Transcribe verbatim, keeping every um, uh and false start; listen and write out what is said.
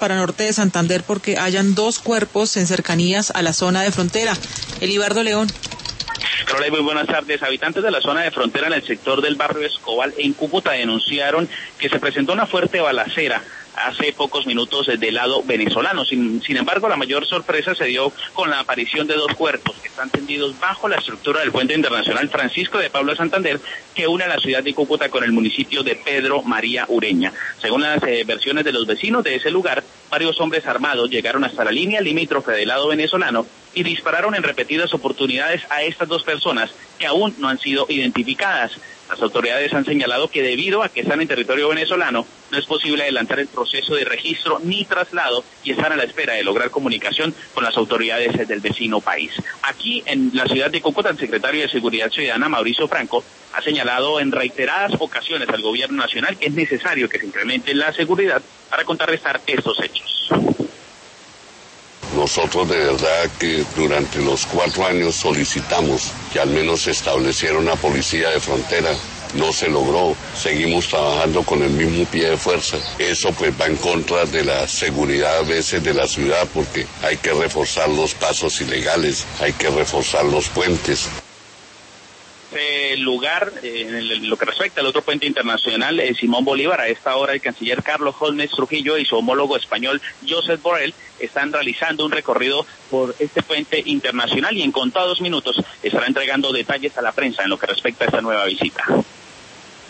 para Norte de Santander porque hayan dos cuerpos en cercanías a la zona de frontera. Elibardo León. Hola, muy buenas tardes. Habitantes de la zona de frontera en el sector del barrio Escobal en Cúcuta denunciaron que se presentó una fuerte balacera hace pocos minutos del lado venezolano. Sin, sin embargo, la mayor sorpresa se dio con la aparición de dos cuerpos que están tendidos bajo la estructura del puente internacional Francisco de Paula Santander, que une a la ciudad de Cúcuta con el municipio de Pedro María Ureña. Según las eh, versiones de los vecinos de ese lugar, varios hombres armados llegaron hasta la línea limítrofe del lado venezolano y dispararon en repetidas oportunidades a estas dos personas que aún no han sido identificadas. Las autoridades han señalado que debido a que están en territorio venezolano, no es posible adelantar el proceso de registro ni traslado y están a la espera de lograr comunicación con las autoridades del vecino país. Aquí en la ciudad de Cúcuta, el secretario de Seguridad Ciudadana, Mauricio Franco, ha señalado en reiteradas ocasiones al gobierno nacional que es necesario que se incremente la seguridad para contrarrestar estos hechos. Nosotros de verdad que durante los cuatro años solicitamos que al menos se estableciera una policía de frontera. No se logró, seguimos trabajando con el mismo pie de fuerza. Eso pues va en contra de la seguridad a veces de la ciudad porque hay que reforzar los pasos ilegales, hay que reforzar los puentes. El lugar, eh, en lo que respecta al otro puente internacional, eh, Simón Bolívar, a esta hora el canciller Carlos Holmes Trujillo y su homólogo español Josep Borrell están realizando un recorrido por este puente internacional y en contados minutos estará entregando detalles a la prensa en lo que respecta a esta nueva visita.